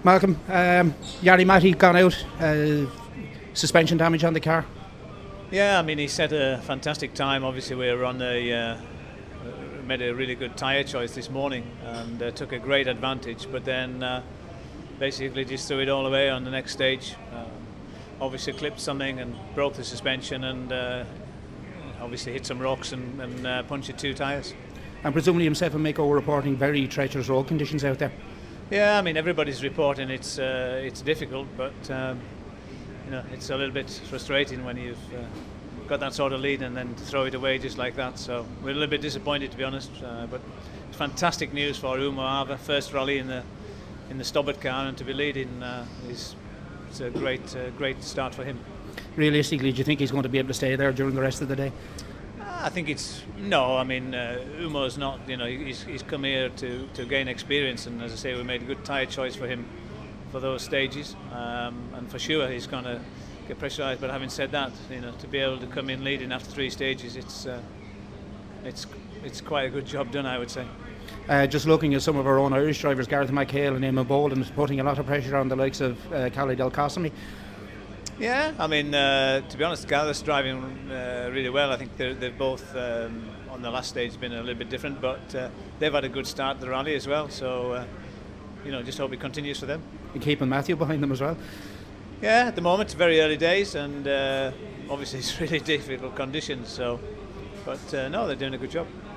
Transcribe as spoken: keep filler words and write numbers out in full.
Malcolm, um, Jari Matti gone out, uh, suspension damage on the car. Yeah, I mean, he set a fantastic time. Obviously, we were on a uh, made a really good tyre choice this morning and uh, took a great advantage, but then uh, basically just threw it all away on the next stage. Uh, obviously clipped something and broke the suspension, and uh, obviously hit some rocks and, and uh, punctured two tyres. And presumably himself and Miko were reporting very treacherous road conditions out there. Yeah, I mean, everybody's reporting it's uh, it's difficult, but um, you know, it's a little bit frustrating when you've uh, got that sort of lead and then throw it away just like that. So we're a little bit disappointed, to be honest. Uh, but it's fantastic news for Umo Ava, first rally in the in the Stobbart car, and to be leading uh, is it's a great uh, great start for him. Realistically, do you think he's going to be able to stay there during the rest of the day? I think it's no. I mean, uh, Umo's not. You know, he's he's come here to, to gain experience, and as I say, we made a good tyre choice for him for those stages, um, and for sure he's going to get pressurised. But having said that, you know, to be able to come in leading after three stages, it's uh, it's it's quite a good job done, I would say. Uh, just looking at some of our own Irish drivers, Gareth McHale and Eamon Boland, putting a lot of pressure on the likes of uh, Khalid El Qasimi. Yeah, I mean, uh, to be honest, Gareth's driving uh, really well. I think they're, they've both, um, on the last stage, been a little bit different, but uh, they've had a good start to the rally as well. So, uh, you know, just hope it continues for them. And keeping Matthew behind them as well. Yeah, at the moment, it's very early days, and uh, obviously it's really difficult conditions. So, but uh, no, they're doing a good job.